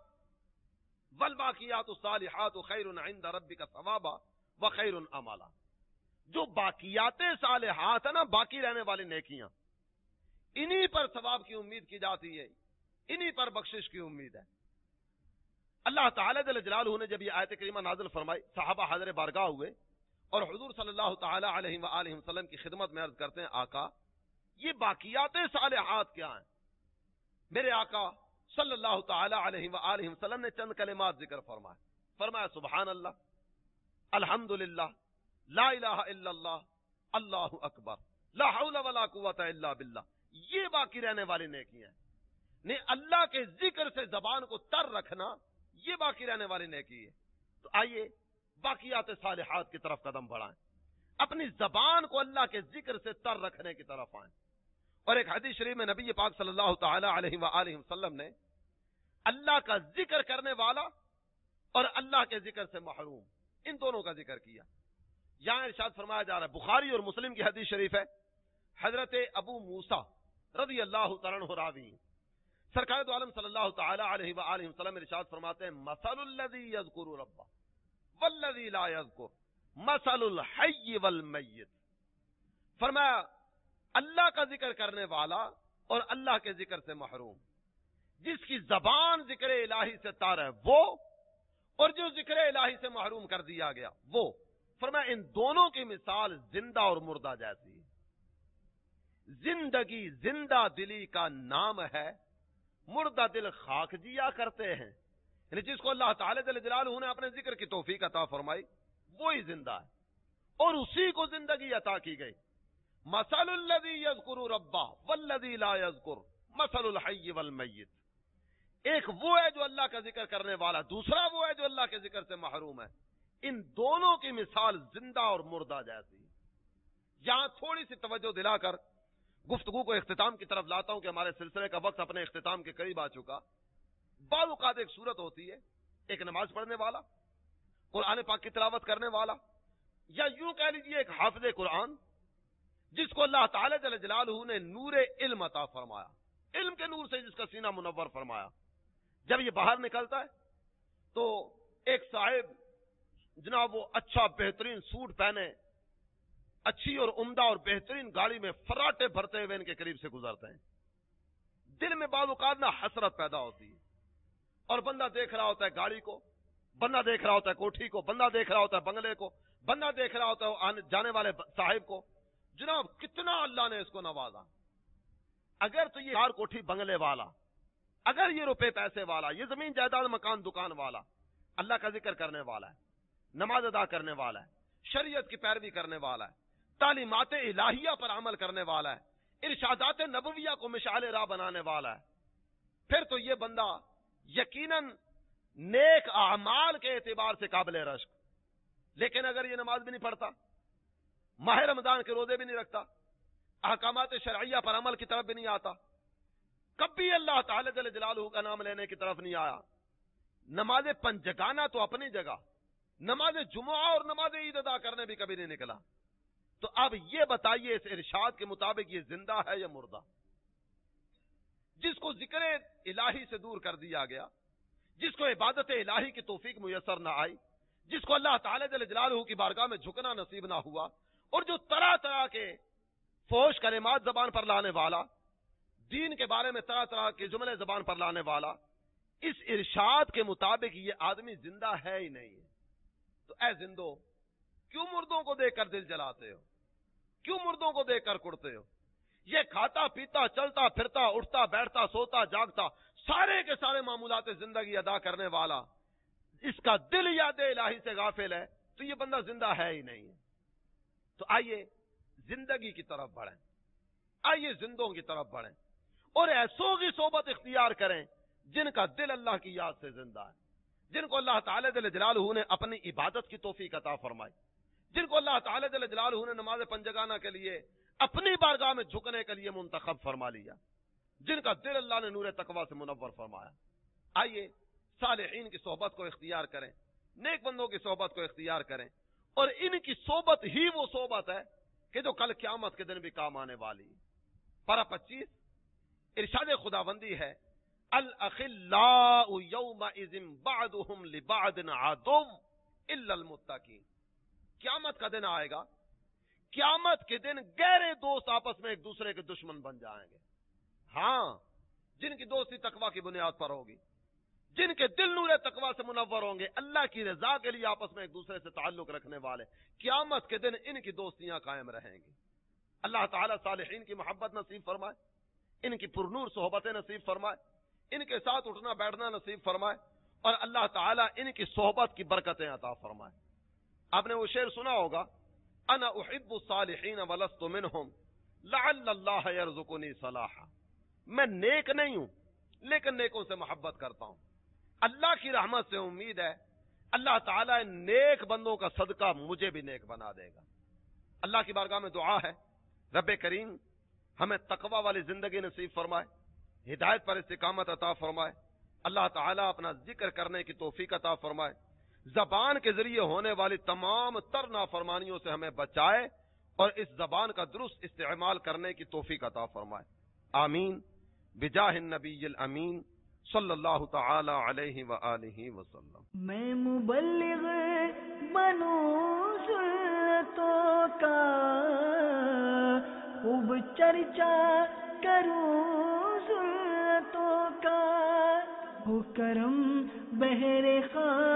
والباقیات الصالحات خیر عند ربک ثوابا وخیر املا، جو باقیات صالحات ہے نا، باقی رہنے والی نیکیاں، انہی پر ثواب کی امید کی جاتی ہے، انہی پر بخشش کی امید ہے۔ اللہ تعالی جل جلالہ نے جب یہ آیت کریمہ نازل فرمائی، صحابہ حاضر بارگاہ ہوئے اور حضور صلی اللہ تعالی علیہ وآلہ وسلم کی خدمت میں عرض کرتے ہیں آقا یہ باقیات صالحات کیا ہیں؟ میرے آقا صلی اللہ تعالی علیہ وآلہ وسلم نے چند کلمات ذکر فرمایا سبحان اللہ، الحمدللہ، لا الہ الا اللہ، اللہ اکبر، لا حول ولا قوت الا باللہ، یہ باقی رہنے والی نیکی ہیں۔ نہیں، اللہ کے ذکر سے زبان کو تر رکھنا یہ باقی رہنے والی نیکی ہے۔ تو آئیے باقیات صالحات کی طرف قدم بڑھائیں، اپنی زبان کو اللہ کے ذکر سے تر رکھنے کی طرف آئیں۔ اور ایک حدیث شریف میں نبی پاک صلی اللہ تعالی علیہ وآلہ وسلم نے اللہ کا ذکر کرنے والا اور اللہ کے ذکر سے محروم، ان دونوں کا ذکر کیا۔ یہاں ارشاد فرمایا جا رہا ہے، بخاری اور مسلم کی حدیث شریف ہے، حضرت ابو موسیٰ رضی اللہ تعالیٰ عنہ راوی، سرکار دو عالم صلی اللہ تعالی علیہ وآلہ وسلم ارشاد فرماتے ہیں مثل الذی یذکر ربہ والذی لا یذکر مثل الحی والمیت۔ فرمایا اللہ کا ذکر کرنے والا اور اللہ کے ذکر سے محروم، جس کی زبان ذکر الہی سے تار ہے وہ، اور جو ذکر الہی سے محروم کر دیا گیا وہ۔ فرمایا ان دونوں کی مثال زندہ اور مردہ جیسی ہے۔ زندگی زندہ دلی کا نام ہے، مردہ دل خاک جیا کرتے ہیں، یعنی جس کو اللہ تعالی جل جلالہ نے اپنے ذکر کی توفیق عطا فرمائی وہی زندہ ہے اور اسی کو زندگی عطا کی گئی۔ مثل الذی یذکر ربہ والذی لا یذکر مثل الحی والمیت، ایک وہ ہے جو اللہ کا ذکر کرنے والا، دوسرا وہ ہے جو اللہ کے ذکر سے محروم ہے، ان دونوں کی مثال زندہ اور مردہ جیسی۔ یہاں تھوڑی سی توجہ دلا کر گفتگو کو اختتام کی طرف لاتا ہوں کہ ہمارے سلسلے کا وقت اپنے اختتام کے قریب آ چکا۔ بعض اوقات ایک صورت ہوتی ہے، ایک نماز پڑھنے والا، قرآن پاک کی تلاوت کرنے والا، یا یوں کہہ لیجیے ایک حافظ قرآن جس کو اللہ تعالی جل جلالہ نے نور علم عطا فرمایا، علم کے نور سے جس کا سینہ منور فرمایا، جب یہ باہر نکلتا ہے تو ایک صاحب جناب وہ اچھا بہترین سوٹ پہنے، اچھی اور عمدہ اور بہترین گاڑی میں فراٹے بھرتے ہوئے ان کے قریب سے گزرتے ہیں، دل میں بعض اوقات نہ حسرت پیدا ہوتی ہے، اور بندہ دیکھ رہا ہوتا ہے گاڑی کو، بندہ دیکھ رہا ہوتا ہے کوٹھی کو، بندہ دیکھ رہا ہوتا ہے بنگلے کو، بندہ دیکھ رہا ہوتا ہے جانے والے صاحب کو، جناب کتنا اللہ نے اس کو نوازا، اگر تو یہ کار کوٹھی بنگلے والا، اگر یہ روپے پیسے والا، یہ زمین جائیداد مکان دکان والا، اللہ کا ذکر کرنے والا ہے، نماز ادا کرنے والا ہے، شریعت کی پیروی کرنے والا ہے، تعلیمات الہیہ پر عمل کرنے والا ہے، ارشادات نبویہ کو مشعل راہ بنانے والا ہے، پھر تو یہ بندہ یقیناً نیک اعمال کے اعتبار سے قابل رشک، لیکن اگر یہ نماز بھی نہیں پڑھتا، ماہ رمضان کے روزے بھی نہیں رکھتا، احکامات شرعیہ پر عمل کی طرف بھی نہیں آتا، کبھی اللہ تعالی جل جلالہ کا نام لینے کی طرف نہیں آیا، نماز پنجگانہ تو اپنی جگہ، نماز جمعہ اور نماز عید ادا کرنے بھی کبھی نہیں نکلا، تو اب یہ بتائیے اس ارشاد کے مطابق یہ زندہ ہے یا مردہ؟ جس کو ذکر الہی سے دور کر دیا گیا، جس کو عبادت الہی کی توفیق میسر نہ آئی، جس کو اللہ تعالی جل جلالہ کی بارگاہ میں جھکنا نصیب نہ ہوا، اور جو طرح طرح کے فحش کلمات زبان پر لانے والا، دین کے بارے میں طرح طرح کے جملے زبان پر لانے والا، اس ارشاد کے مطابق یہ آدمی زندہ ہے ہی نہیں ہے، تو اے زندو کیوں مردوں کو دیکھ کر دل جلاتے ہو؟ کیوں مردوں کو دیکھ کر کڑتے ہو؟ یہ کھاتا پیتا چلتا پھرتا اٹھتا بیٹھتا سوتا جاگتا سارے کے سارے معمولات زندگی ادا کرنے والا، اس کا دل یاد الہی سے غافل ہے، تو یہ بندہ زندہ ہے ہی نہیں ہے۔ تو آئیے زندگی کی طرف بڑھیں، آئیے زندوں کی طرف بڑھیں، اور ایسوں کی صحبت اختیار کریں جن کا دل اللہ کی یاد سے زندہ ہے، جن کو اللہ تعالی جل جلالہ نے اپنی عبادت کی توفیق عطا فرمائی، جن کو اللہ تعالی جل جلالہ نے نماز پنجگانہ کے لیے اپنی بارگاہ میں جھکنے کے لیے منتخب فرما لیا، جن کا دل اللہ نے نور تقوی سے منور فرمایا۔ آئیے صالحین کی صحبت کو اختیار کریں، نیک بندوں کی صحبت کو اختیار کریں، اور ان کی صحبت ہی وہ صحبت ہے کہ جو کل قیامت کے دن بھی کام آنے والی۔ پارہ 25 ارشاد خداوندی ہے، الاخلاء یومئذ بعضهم لبعض عدو الا المتقین۔ قیامت کا دن آئے گا، قیامت کے دن گہرے دوست آپس میں ایک دوسرے کے دشمن بن جائیں گے، ہاں جن کی دوستی تقوی کی بنیاد پر ہوگی، جن کے دل نور تقوی سے منور ہوں گے، اللہ کی رضا کے لیے آپس میں ایک دوسرے سے تعلق رکھنے والے، قیامت کے دن ان کی دوستیاں قائم رہیں گی۔ اللہ تعالیٰ صالحین کی محبت نصیب فرمائے، ان کی پرنور صحبتیں نصیب فرمائے، ان کے ساتھ اٹھنا بیٹھنا نصیب فرمائے، اور اللہ تعالیٰ ان کی صحبت کی برکتیں عطا فرمائے۔ آپ نے وہ شعر سنا ہوگا، انا احب الصالحین ولست منہم لعل اللہ یرزقنی صلاحا، میں نیک نہیں ہوں لیکن نیکوں سے محبت کرتا ہوں، اللہ کی رحمت سے امید ہے اللہ تعالیٰ نیک بندوں کا صدقہ مجھے بھی نیک بنا دے گا۔ اللہ کی بارگاہ میں دعا ہے، رب کریم ہمیں تقوی والی زندگی نصیب فرمائے، ہدایت پر استقامت عطا فرمائے، اللہ تعالیٰ اپنا ذکر کرنے کی توفیق عطا فرمائے، زبان کے ذریعے ہونے والی تمام تر نافرمانیوں سے ہمیں بچائے، اور اس زبان کا درست استعمال کرنے کی توفیق عطا فرمائے، آمین بجاہ النبی الامین صلی اللہ تعالی علیہ وآلہ وسلم۔ میں مبلغ بنوں سنتوں کا، خوب چرچا کروں سنتوں کا، ہو کرم بہر خواہ